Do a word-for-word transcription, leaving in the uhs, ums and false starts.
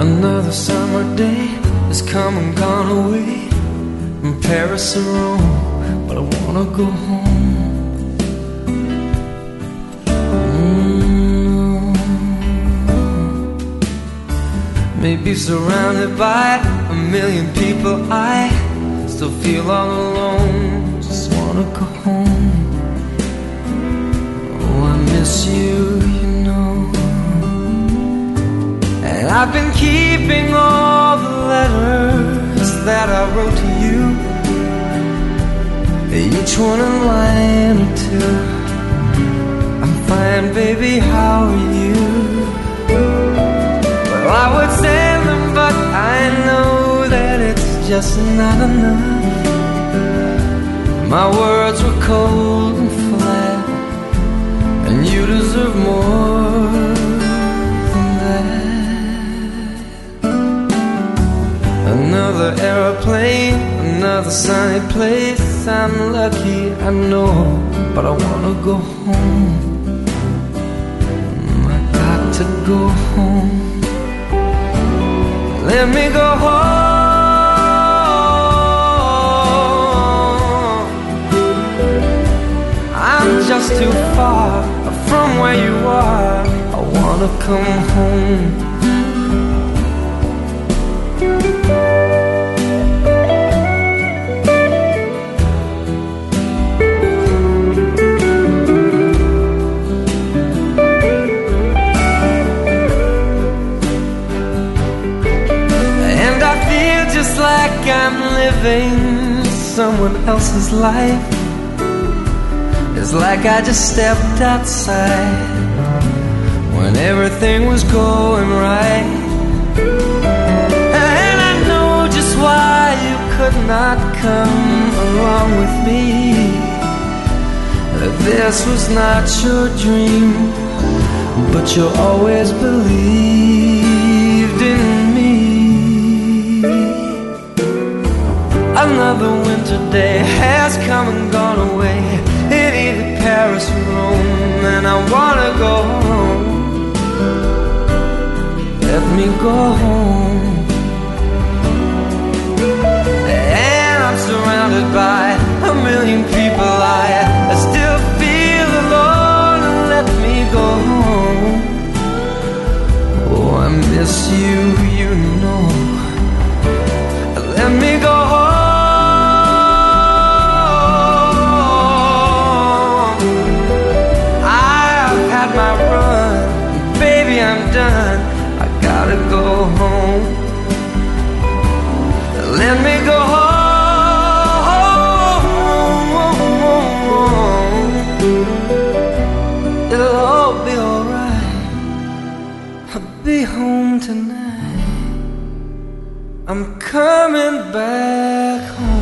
Another summer day has come and gone away from Paris or Rome, but I wanna go home. Mm. Maybe surrounded by a million people, I still feel all alone. Just wanna go home. Oh, I miss you, you know. And I've been keeping all the letters that I wrote to you, each one a line or two. I'm fine, baby, how are you? Well, I would send them, but I know that it's just not enough. My words were cold and flat, and you deserve more than that. Another aeroplane, another sunny place. I'm lucky, I know, but I wanna go home. I got to go home. Let me go home. I'm just too far from where you are. I wanna come home. Like I'm living someone else's life. It's like I just stepped outside when everything was going right. And I know just why you could not come along with me. This was not your dream, but you always believed in me. Another winter day has come and gone away in either Paris or Rome, and I wanna go home. Let me go home. And I'm surrounded by a million people. I, I still feel alone, and let me go home. Oh, I miss you, you know. Let me go home. I'm done, I gotta go home. Let me go home. It'll all be alright. I'll be home tonight. I'm coming back home.